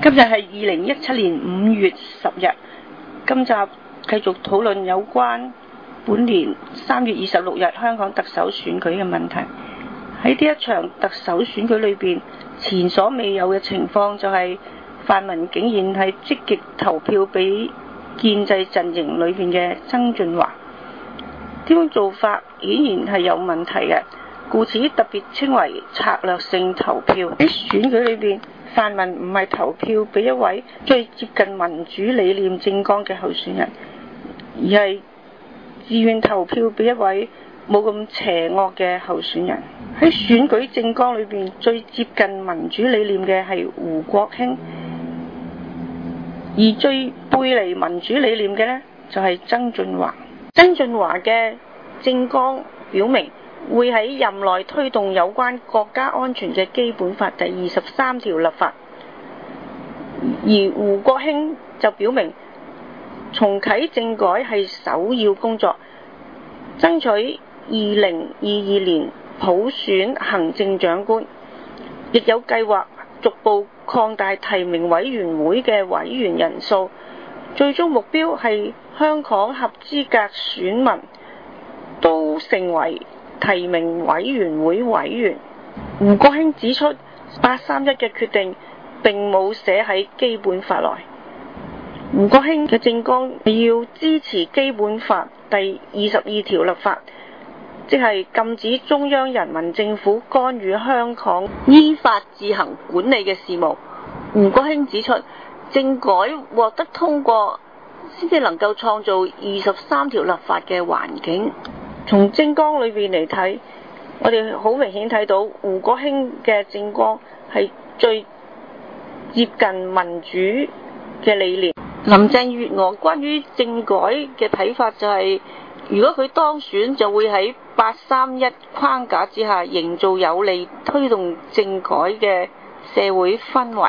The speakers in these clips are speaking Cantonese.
今日係2017年5月10日。今集繼續討論有關本年3月26日香港特首選舉嘅問題。喺呢一場特首選舉裏邊，前所未有嘅情況就係泛民竟然係積極投票俾建制陣營裏邊嘅曾俊華。呢種做法顯然係有問題嘅，故此特別稱為策略性投票。喺選舉裏邊，泛民唔係投票俾一位最接近民主理念政綱嘅候選人，而係自願投票俾一位冇咁邪惡嘅候選人。喺選舉政綱裏邊，最接近民主理念嘅係胡國興，而最背離民主理念嘅呢，就係曾俊華。曾俊華嘅政綱表明會喺任內推動有關國家安全嘅基本法第23條立法，而胡國興就表明重啟政改係首要工作，爭取2022年普選行政長官，亦有計劃逐步擴大提名委員會嘅委員人數，最終目標係香港合資格選民都成為提名委員會委員。胡國興指出，831嘅決定並冇寫喺基本法內。胡國興嘅政綱要支持基本法第22條立法，即係禁止中央人民政府干預香港依法自行管理嘅事務。胡國興指出，政改獲得通過先至能夠創造23條立法嘅環境。從政綱裏邊嚟睇，我哋好明顯睇到胡國興嘅政綱係最接近民主嘅理念。林鄭月娥關於政改嘅睇法就係，如果佢當選，就會喺831框架之下營造有利推動政改嘅社會氛圍。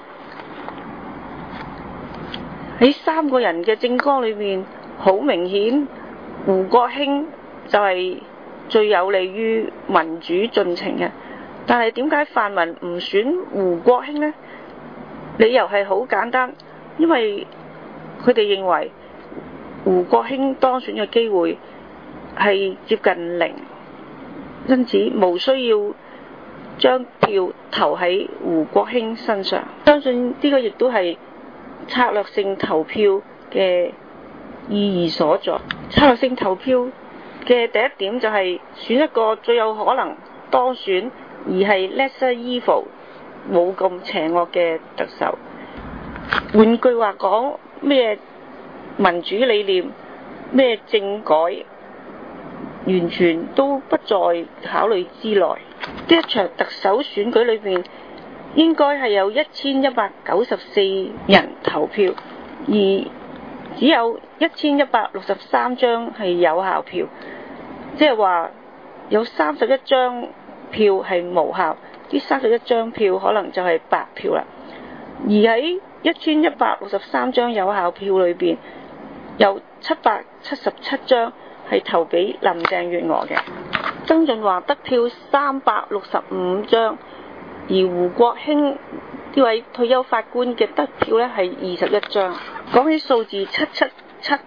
喺三個人嘅政綱裏面，好明顯胡國興就係最有利於民主進程嘅。但係點解泛民唔選胡國興呢？理由係好簡單，因為佢哋認為胡國興當選嘅機會係接近0，因此無需要將票投喺胡國興身上。相信呢個亦都係策略性投票嘅意義所在。策略性投票嘅第一點就係選一個最有可能當選而係 lesser evil 冇咁邪惡嘅特首。換句話講，咩民主理念、咩政改，完全都不在考慮之內。呢一場特首選舉裏面應該係有1194人投票，而只有1163張係有效票，即係話有31張票係無效，呢31張票可能就係白票啦。而喺1163張有效票裏邊，有777張係投俾林鄭月娥嘅。曾俊華得票365張，而胡國興呢位退休法官嘅得票呢係21張。講起數字777，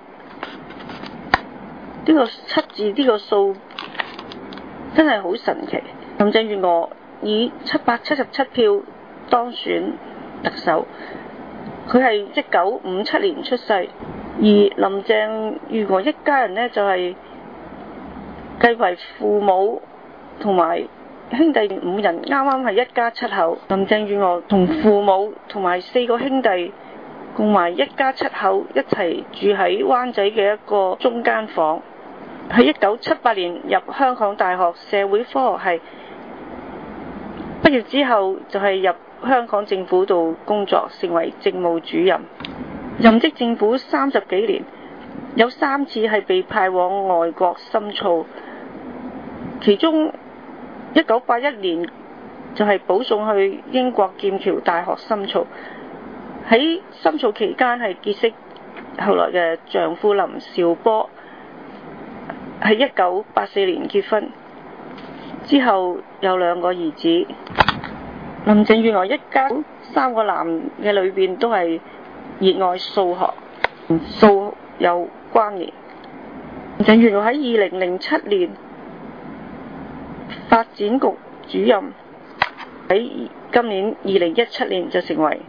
呢個7字呢個數真係好神奇。林鄭月娥以777票當選特首，佢係1957年出世，而林鄭月娥一家人呢，就係計為父母同埋兄弟5人，啱啱係一家7口。林鄭月娥同父母同埋4個兄弟共埋一家7口一齊住喺灣仔嘅一個中間房。喺1978年入香港大學社會科學系，畢業之後就係入香港政府度工作，成為政務主任，任職政府30幾年，有3次係被派往外國深造，其中1981年就係保送去英國劍橋大學深造。喺深造期間係結識後來嘅丈夫林兆波，喺1984年結婚，之後有2個兒子。 林鄭月娥一家3個男嘅裏邊都係熱愛數學，數有關聯。林鄭月娥喺2007年發展局主任，喺今年2017年就成為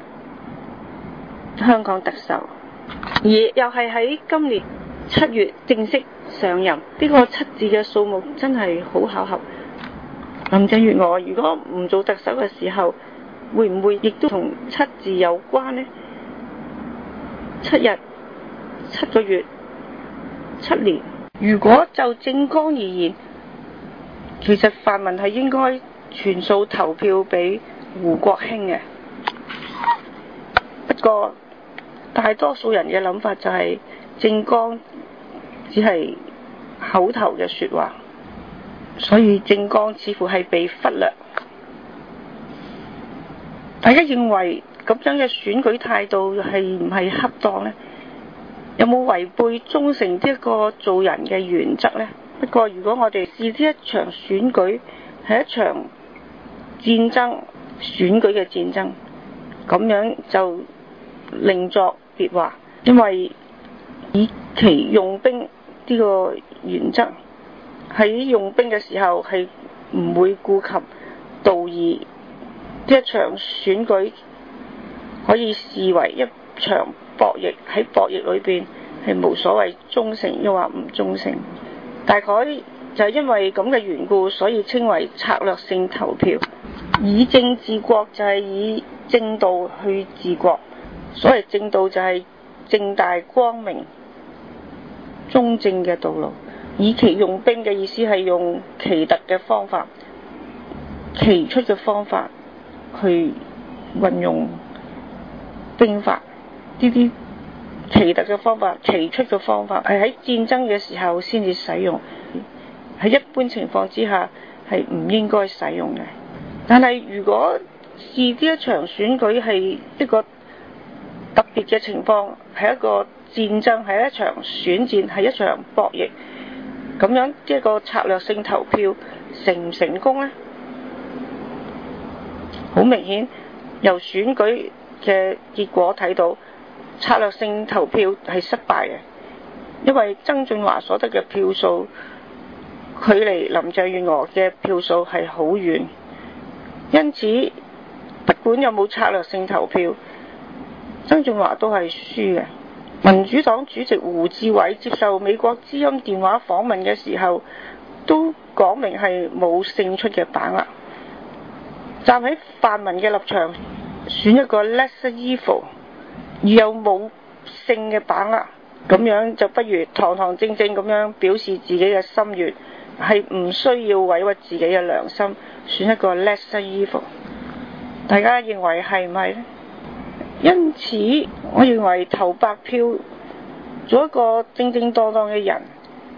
香港特首，而又係喺今年7月正式上任。呢個7字嘅數目真係好巧合。林鄭月娥如果唔做特首嘅時候，會唔會亦都同7字有關呢？7日、7個月、7年。如果就政綱而言，其實泛民係應該全數投票俾胡國興嘅。不過大多數人嘅諗法就係政綱只係口頭嘅說話，所以政綱似乎係被忽略。大家認為咁樣嘅選舉態度係唔係恰當呢？有冇違背忠誠呢一個做人嘅原則呢？不過如果我哋視呢一場選舉係一場戰爭，選舉嘅戰爭，咁樣就另作別話。因為以其用兵呢個原則，喺用兵嘅時候係唔會顧及道義。呢一場選舉可以視為一場博弈，喺博弈裏邊係無所謂忠誠又或唔忠誠。大概就係因為咁嘅緣故，所以稱為策略性投票。以政治國就係以正道去治國。所謂正道就係正大光明中正嘅道路。以其用兵嘅意思係用奇特嘅方法、奇出嘅方法去運用兵法。呢啲奇特嘅方法、奇出嘅方法係喺戰爭嘅時候先至使用，喺一般情況之下係唔應該使用嘅。但係如果是呢一場選舉係一個特別嘅情況，係一個戰爭，係一場選戰，係一場博弈，咁樣一個策略性投票成唔成功呢？好明顯由選舉嘅結果睇到，策略性投票係失敗嘅，因為曾俊華所得嘅票數距離林鄭月娥嘅票數係好遠，因此不管有冇策略性投票，曾俊華都係輸嘅。民主黨主席胡志偉接受美國之音電話訪問嘅時候，都講明係冇勝出嘅把握。站喺泛民嘅立場，選一個 lesser evil， 而又冇勝嘅把握，咁樣就不如堂堂正正咁樣表示自己嘅心願，係唔需要委屈自己嘅良心，選一個 lesser evil。大家認為係唔係呢？因此我認為投白票做一個正正當當嘅人，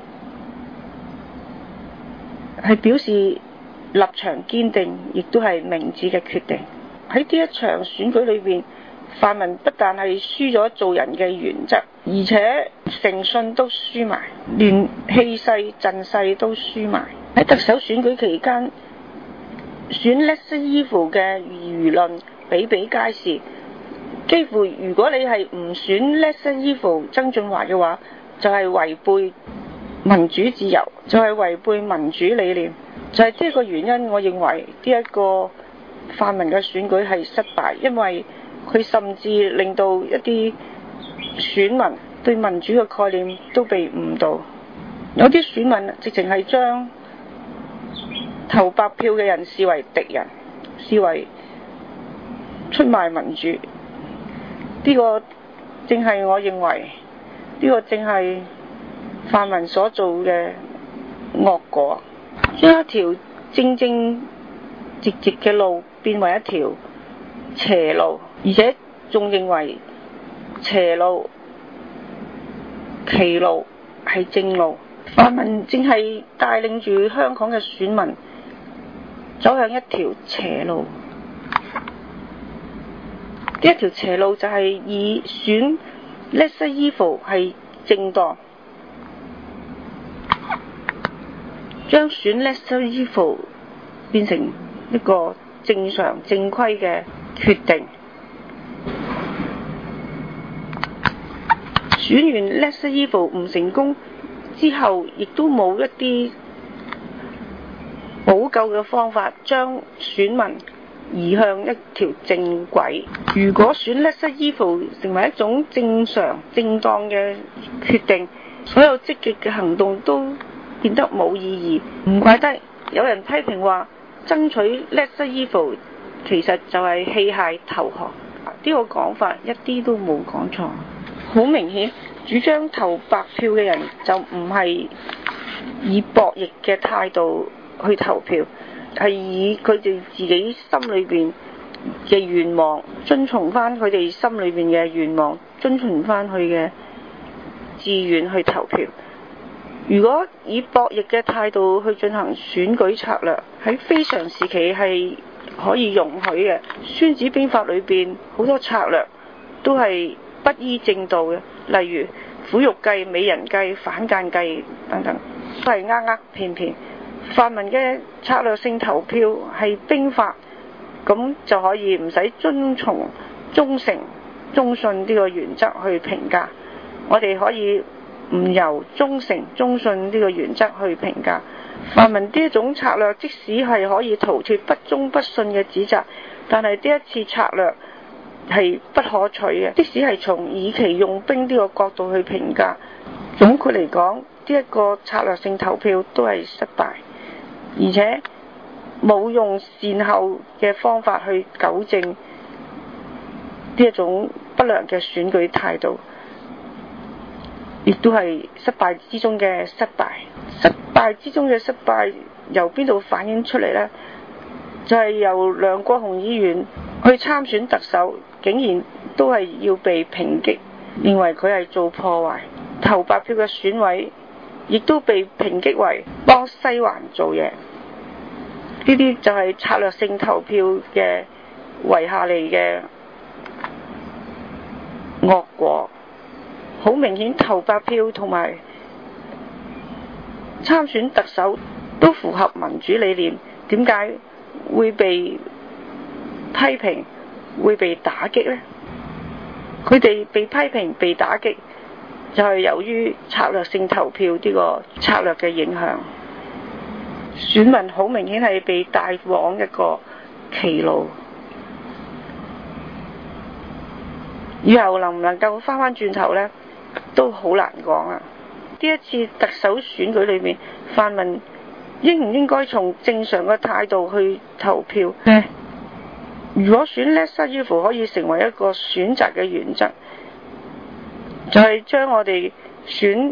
係表示立場堅定，亦都係明智嘅決定。喺呢一場選舉裏邊，泛民不但係輸咗做人嘅原則，而且誠信都輸埋，連氣勢陣勢都輸埋。喺特首選舉期間，選 lesser evil 嘅輿論比比皆是。幾乎如果你係唔選 lesser evil 曾俊華嘅話，就係違背民主自由，就係違背民主理念。就係呢個原因，我認為呢一個泛民嘅選舉係失敗，因為佢甚至令到一啲選民對民主嘅概念都被誤導。有啲選民直情係將投白票嘅人視為敵人，視為出賣民主。呢個正係我認為，呢個正係泛民所做嘅惡果，將一條正正直直嘅路變為一條邪路，而且仲認為邪路歧路係正路。泛民正係帶領住香港嘅選民走向一條邪路。呢一條邪路就係以選 lesser evil 係正當，將選 lesser evil 變成一個正常正規嘅決定。選完 Lesser Evil 唔成功之後，亦都冇一啲補救嘅方法將選民移向一條正軌。如果選 Lesser Evil 成為一種正常正當嘅決定，所有積極嘅行動都變得冇意義。唔怪得有人批評話，爭取 Lesser Evil 其實就係棄械投降。呢個講法一啲都冇講錯。好明顯，主張投白票嘅人就唔係以博弈嘅態度去投票，係以佢哋自己心裏邊嘅願望，遵從翻佢哋心裏邊嘅願望，遵從翻佢嘅志願去投票。如果以博弈嘅態度去進行選舉策略，喺非常時期係可以容許嘅。孫子兵法裏邊好多策略都係不依正道嘅，例如苦肉計、美人計、反間計等等，都係騙騙。泛民嘅策略性投票係兵法，咁就可以唔使遵從忠誠、忠信呢個原則去評價。我哋可以唔由忠誠、忠信呢個原則去評價。泛民呢一種策略，即使係可以逃脫不忠不信嘅指責，但係呢一次策略係不可取嘅。即使係從以其用兵呢個角度去評價，總括嚟講，呢一個策略性投票都係失敗，而且冇用善後嘅方法去糾正呢一種不良嘅選舉態度，亦都係失敗之中嘅失敗。失敗之中嘅失敗由邊度反映出嚟呢？就係由梁國雄議員去參選特首，竟然都係要被抨擊，認為佢係做破壞。投白票嘅選委亦都被抨擊為幫西環做嘢。呢啲就係策略性投票嘅遺下嚟嘅惡果。好明顯，投白票同埋參選特首都符合民主理念，點解會被批評、會被打擊呢？佢哋被批評、被打擊，就係由於策略性投票呢個策略嘅影響。選民好明顯係被帶往一個歧路，以後能唔能夠翻轉頭呢，都好難講啊！呢一次特首選舉裏面，泛民應唔應該從正常嘅態度去投票呢？如果選 Lesser Evil 可以成為一個選擇嘅原則，就係將我哋選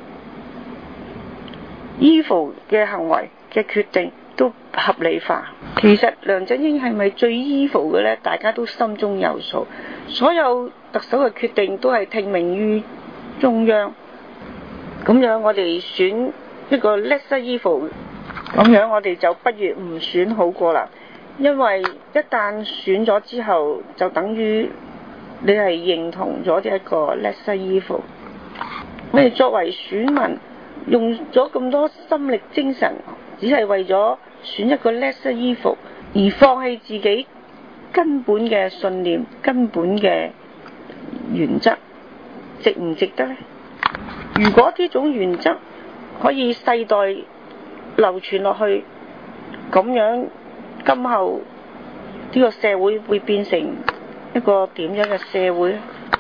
Evil 嘅行為嘅決定都合理化。其實梁振英係咪最 Evil 嘅呢？大家都心中有數。所有特首嘅決定都係聽命於中央，咁樣我哋選一個 Lesser Evil， 咁樣我哋就不如唔選好過啦。因為一旦選咗之後，就等於你係認同咗呢一個 Lesser Evil。我哋作為選民，用咗咁多心力精神，只係為咗選一個 Lesser Evil， 而放棄自己根本嘅信念、根本嘅原則，值唔值得呢？如果呢種原則可以世代流傳落去，咁樣今後呢個社會會變成一個點樣嘅社會呢？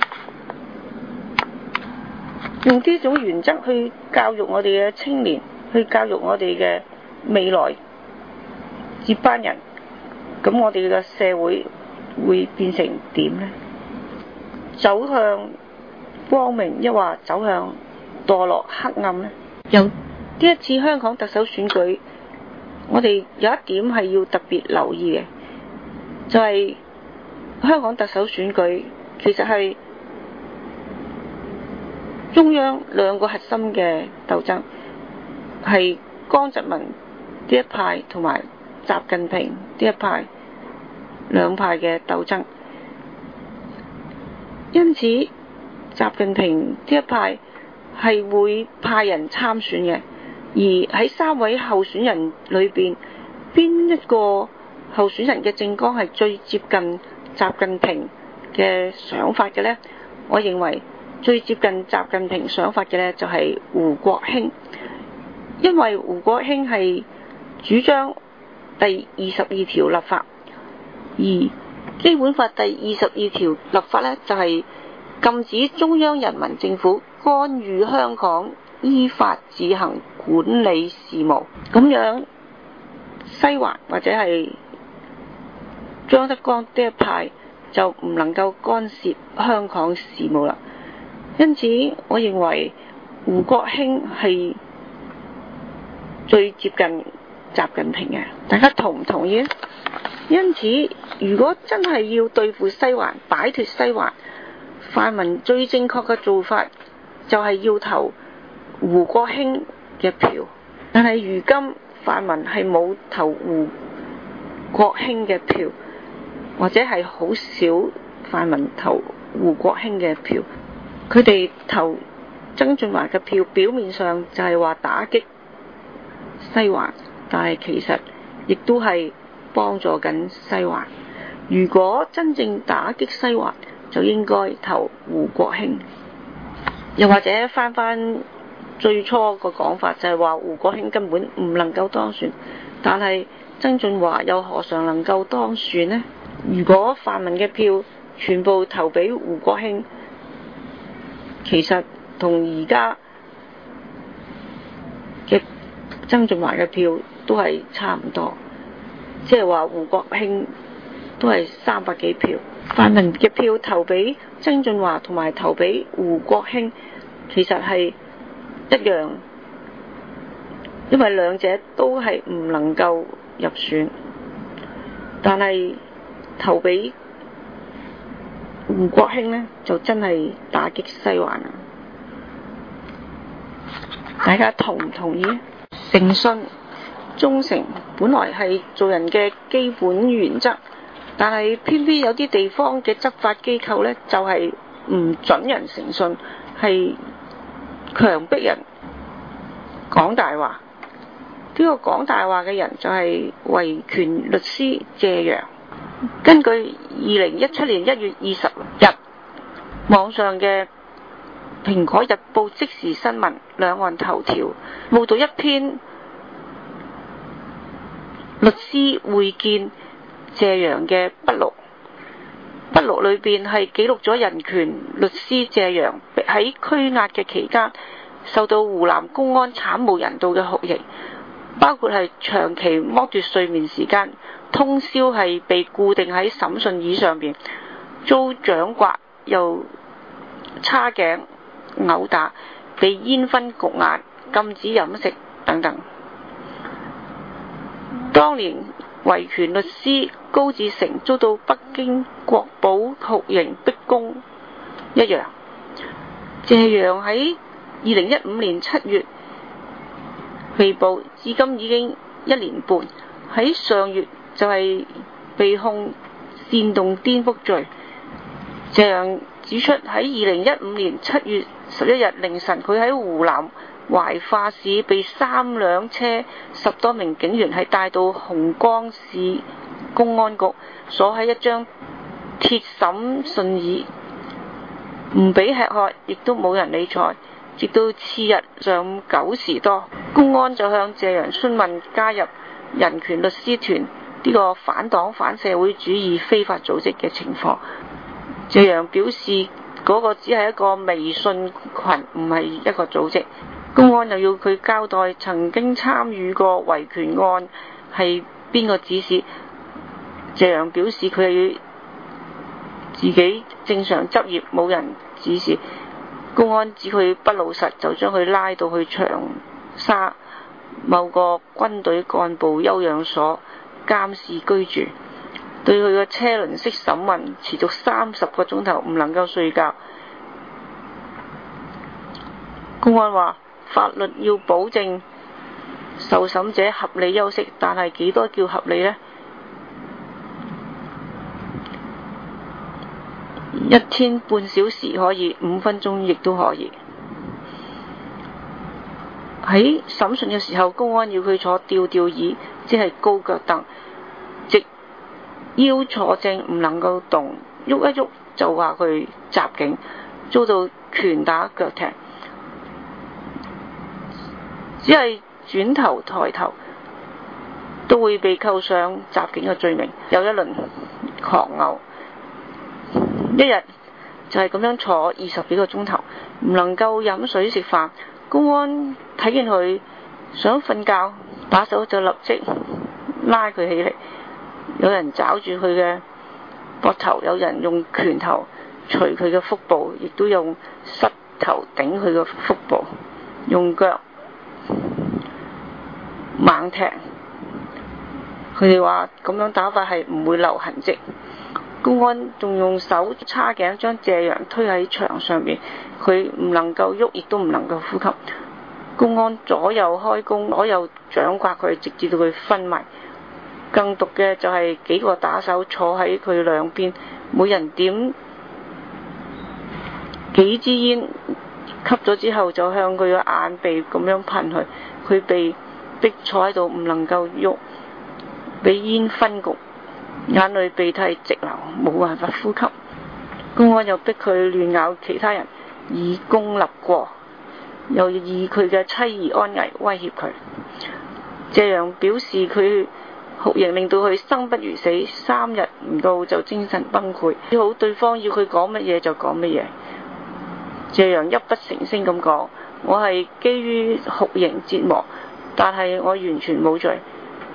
用呢種原則去教育我哋嘅青年，去教育我哋嘅未來接班人，咁我哋嘅社會會變成點呢？走向光明，抑或走向墮落黑暗呢？由呢一次香港特首選舉，我哋有一點係要特別留意嘅，就係香港特首選舉其實係中央兩個核心嘅鬥爭，係江澤民呢一派同埋習近平呢一派兩派嘅鬥爭。因此習近平呢一派係會派人參選嘅，而喺三位候選人裏邊，邊一個候選人嘅政綱係最接近習近平嘅想法嘅呢？我認為最接近習近平想法嘅呢，就係胡國興，因為胡國興係主張第22條立法，而基本法第22條立法呢，就係禁止中央人民政府干預香港依法自行管理事務。咁樣西環或者係張德江呢一派就唔能夠干涉香港事務啦。因此我認為胡國興係最接近習近平嘅，大家同唔同意？因此如果真係要對付西環，擺脫西環，泛民最正確嘅做法就係要投胡國興嘅票。但係如今泛民係冇投胡國興嘅票，或者係好少泛民投胡國興嘅票，佢哋投曾俊華嘅票，表面上就係話打擊西環，但係其實亦都係幫助緊西環。如果真正打擊西環，就應該投胡國興。又或者翻最初個講法，就係話胡國興根本唔能夠當選，但係曾俊華又何嘗能夠當選呢？如果泛民嘅票全部投俾胡國興，其實同而家嘅曾俊華嘅票都係差唔多，即係話胡國興都係300幾票，泛民嘅票投俾曾俊華同埋投俾胡國興其實係一樣，因為兩者都係唔能夠入選，但係投俾胡國興呢，就真係打擊西環啊！大家同唔同意？誠信、忠誠本來係做人嘅基本原則，但係偏偏有啲地方嘅執法機構呢，就係唔准人誠信，係強迫人講大話。呢個講大話嘅人就係維權律師謝陽。根據2017年1月20日網上嘅蘋果日報即時新聞兩岸頭條報道一篇律師會見謝陽嘅筆錄，筆錄裏邊係記錄咗人權律師謝陽喺拘押嘅期間受到湖南公安慘無人道嘅酷刑，包括係長期剝奪睡眠時間，通宵係被固定喺審訊椅上邊，遭掌摑又叉頸毆打，被煙熏焗眼，禁止飲食等等。當年維權律師高志成遭到北京國保酷刑逼供一樣。謝陽喺2015年7月被捕，至今已經1年半。喺上月就係被控煽動顛覆罪。謝陽指出，喺2015年7月11日凌晨，佢喺湖南懷化市被3輛車10多名警員係帶到紅岡市公安局，鎖喺一張鐵審訊椅，唔俾吃喝，亦都冇人理睬。直到次日上午9時多，公安就向謝陽詢問加入人權律師團呢個反黨反社會主義非法組織嘅情況。謝陽表示嗰個只係一個微信群，唔係一個組織。公安又要佢交代曾經參與過維權案係邊個指使。謝陽表示佢係自己正常執業，冇人指示。公安指佢不老實，就將佢拉到去長沙某個軍隊幹部休養所監視居住，對佢嘅車輪式審問持續30個鐘頭，唔能夠睡覺。公安話法律要保證受審者合理休息，但係幾多叫合理呢？1天半小時可以，5分鐘亦都可以。喺審訊嘅時候，公安要佢坐吊椅，即係高腳凳，直腰坐正唔能夠動，喐一喐就話佢襲警，遭到拳打腳踢，只係轉頭抬頭都會被扣上襲警嘅罪名，有一輪狂嘔，一日就係咁樣坐20幾個鐘頭，唔能夠飲水食飯。公安睇見佢想瞓覺，打手就立即拉佢起嚟，有人抓住佢嘅膊頭，有人用拳頭捶佢嘅腹部，亦都用膝頭頂佢嘅腹部，用腳猛踢。佢哋話咁樣打法係唔會留痕跡。公安仲用手叉頸將謝陽推喺牆上面，佢唔能夠喐，亦都唔能夠呼吸。公安左右開弓，左右掌摑佢，直至到佢昏迷。更毒嘅就係幾個打手坐喺佢兩邊，每人點幾支煙，吸咗之後就向佢嘅眼鼻咁樣噴去，佢被逼坐喺度唔能夠喐，俾煙熏焗，眼淚鼻涕直流，冇辦法呼吸。公安又逼佢亂咬其他人，以公立過，又以佢嘅妻兒安危威脅佢。謝陽表示佢酷刑令到佢生不如死，3日唔到就精神崩潰，只好對方要佢講乜嘢就講乜嘢。謝陽泣不成聲咁講：我係基於酷刑折磨，但係我完全冇罪，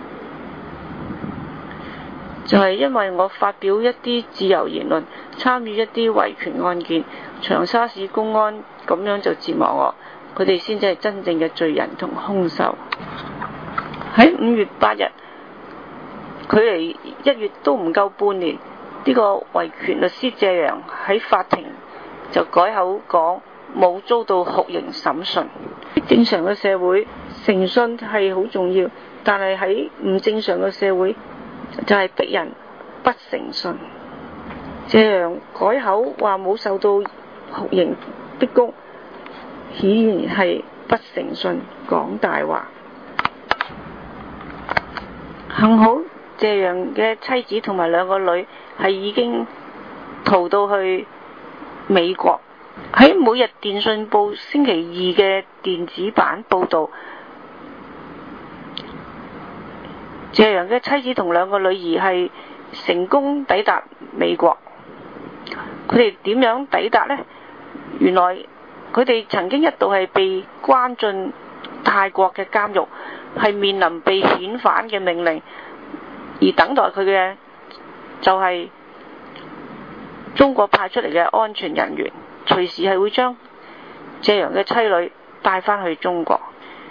就係因為我發表一啲自由言論，參與一啲維權案件，長沙市公安咁樣就折磨我，佢哋先至係真正嘅罪人同兇手。喺5月8日，距離1月都唔夠半年，呢個維權律師謝陽喺法庭就改口講冇遭到酷刑審訊。正常嘅社會，誠信係好重要，但係喺唔正常嘅社會就係逼人不誠信。謝陽改口話冇受到酷刑逼供，顯然係不誠信，講大話。幸好謝陽嘅妻子同埋2個女係已經逃到去美國。喺每日電訊報星期2嘅電子版報道，謝陽嘅妻子同2個女兒係成功抵達美國。佢哋點樣抵達呢？原來佢哋曾經一度係被關進泰國嘅監獄，係面臨被遣返嘅命令，而等待佢嘅就係中國派出嚟嘅安全人員，隨時係會將謝陽嘅妻女帶返去中國。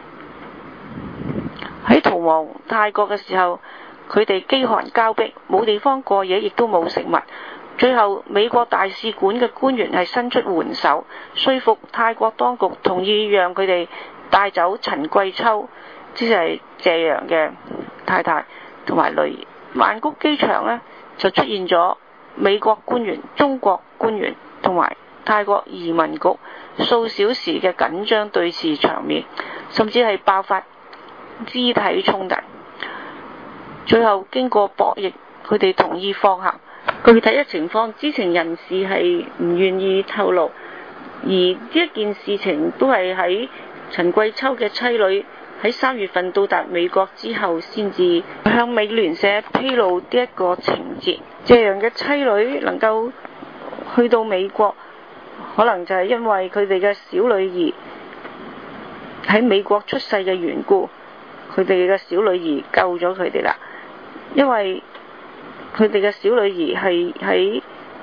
喺逃亡泰國嘅時候，佢哋飢寒交迫，冇地方過夜，亦都冇食物。最後美國大使館嘅官員係伸出援手，說服泰國當局同意讓佢哋帶走陳桂秋，即係謝陽嘅太太同埋女兒。曼谷機場呢，就出現咗美國官員、中國官員同埋泰國移民局數小時嘅緊張對峙場面，甚至係爆發肢體衝突。最後經過博弈，佢哋同意放行。具體嘅情況，知情人士係唔願意透露，而呢一件事情都係喺陳桂秋嘅妻女喺3月份到達美國之後，先至向美聯社披露呢一個情節。謝陽嘅妻女能夠去到美國，可能就係因為佢哋嘅小女兒喺美國出世嘅緣故，佢哋嘅小女兒救咗佢哋啦。因為佢哋嘅小女兒係喺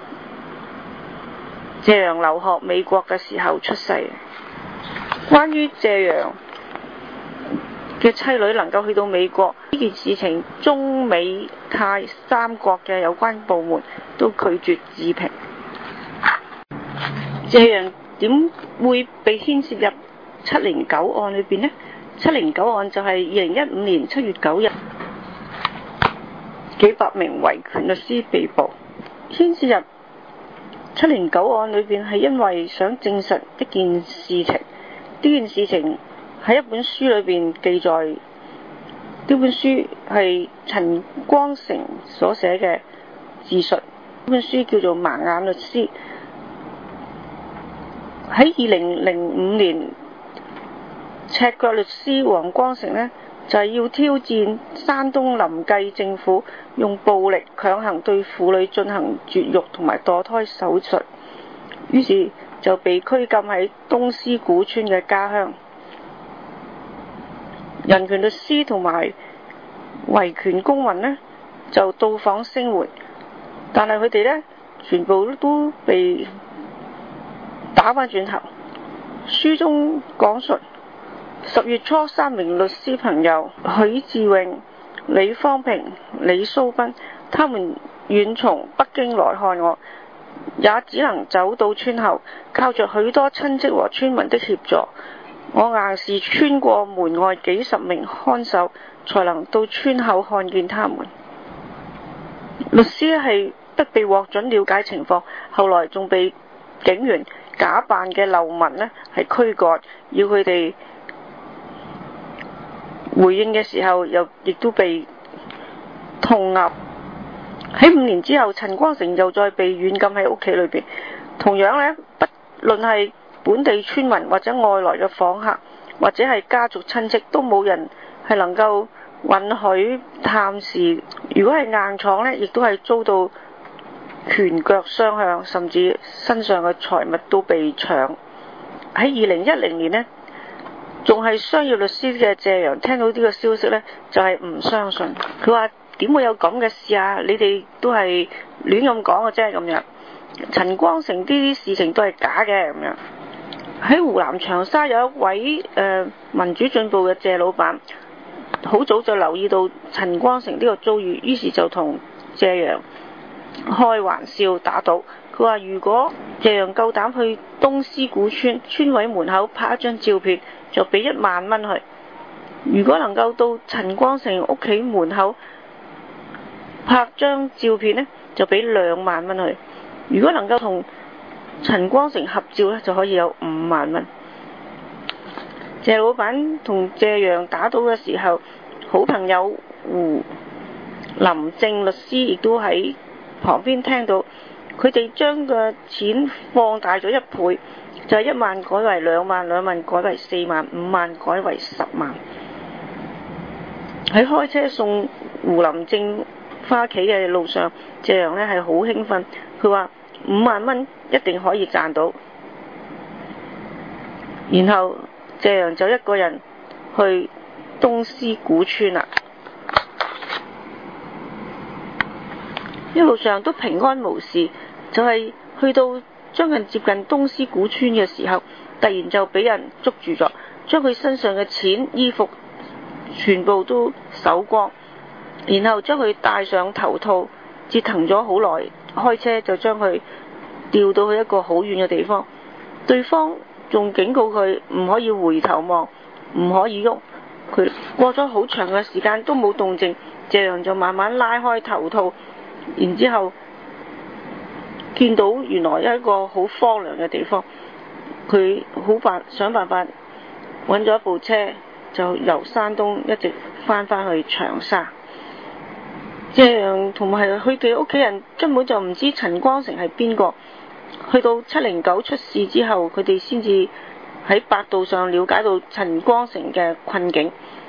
謝陽留學美國嘅時候出世。關於謝陽嘅妻女能夠去到美國呢件事情，中美泰3國嘅有關部門都拒絕置評。謝陽點會被牽涉入709案裏邊呢？709案就係2015年7月9日，幾百名維權律師被捕。牽涉入709案裏邊係因為想證實一件事情，呢件事情喺一本書裏邊記載。呢本書係陳光誠所寫嘅自述，本書叫做《盲眼律師》。喺2005年，赤腳律師黃光誠呢，就係要挑戰山東臨濟政府用暴力強行對婦女進行絕育同埋墮胎手術，於是就被拘禁喺東司古村嘅家鄉。人權律師同埋維權公民呢，就到訪聲援，但係佢哋呢，全部都被打返轉頭。書中講述10月初3名律師朋友許志永、李方平、李蘇斌，他們遠從北京來看我，也只能走到村後，靠着許多親戚和村民的協助，我硬是穿過門外幾十名看守，才能到村口看見他們。律師係不被獲准了解情況，後來仲被警員假扮嘅流民呢係驅趕，要佢哋回應嘅時候亦都被痛壓。喺5年之後，陳光誠又再被軟禁喺屋企裏邊。同樣呢，不論係本地村民或者外來嘅訪客，或者係家族親戚，都冇人係能夠允許探視。如果係硬闖呢，亦都係遭到拳腳相向，甚至身上嘅財物都被搶。喺2010年呢，仲係商業律師嘅謝陽聽到呢個消息呢，就係唔相信。佢話點會有咁嘅事啊？你哋都係亂咁講嘅啫咁樣。陳光誠呢啲事情都係假嘅咁樣。喺湖南長沙有一位民主進步嘅謝老闆，好早就留意到陳光誠呢個遭遇，於是就同謝陽開玩笑打賭。佢話如果謝陽夠膽去東司古村村委門口拍一張照片，就俾1萬蚊去；如果能夠到陳光誠屋企門口拍張照片呢，就俾2萬蚊去；如果能夠同陳光誠合照呢，就可以有5萬蚊。謝老闆同謝陽打賭嘅時候，好朋友胡林正律師亦都喺旁邊聽到，佢哋將個錢放大咗1倍，就係1萬改為2萬，2萬改為4萬，5萬改為10萬。喺開車送胡林正返屋企嘅路上，謝陽呢係好興奮，佢話5萬蚊一定可以賺到。然後謝陽就一個人去東司古村啦，一路上都平安無事，就係去到將近接近東司古村嘅時候，突然就俾人捉住咗，將佢身上嘅錢衣服全部都搜光，然後將佢戴上頭套，折騰咗好耐，開車就將佢調到去一個好遠嘅地方。對方仲警告佢唔可以回頭望，唔可以喐。佢過咗好長嘅時間都冇動靜，謝陽就慢慢拉開頭套，然之後見到原來一個好荒涼嘅地方，佢想辦法揾咗一部車，就由山東一直翻去長沙。謝陽同埋佢哋屋企人根本就唔知陳光誠係邊個，去到709出事之後，佢哋先至喺百度上了解到陳光誠嘅困境。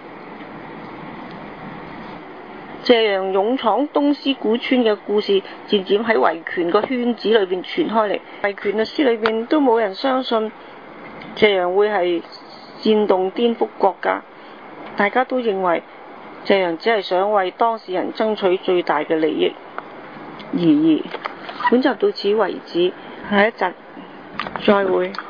謝陽勇闖東司古村嘅故事漸漸喺維權個圈子裏邊傳開嚟，維權律師裏邊都冇人相信謝陽會係煽動顛覆國家，大家都認為謝陽只係想為當事人爭取最大嘅利益而已。本集到此為止，下一集再會。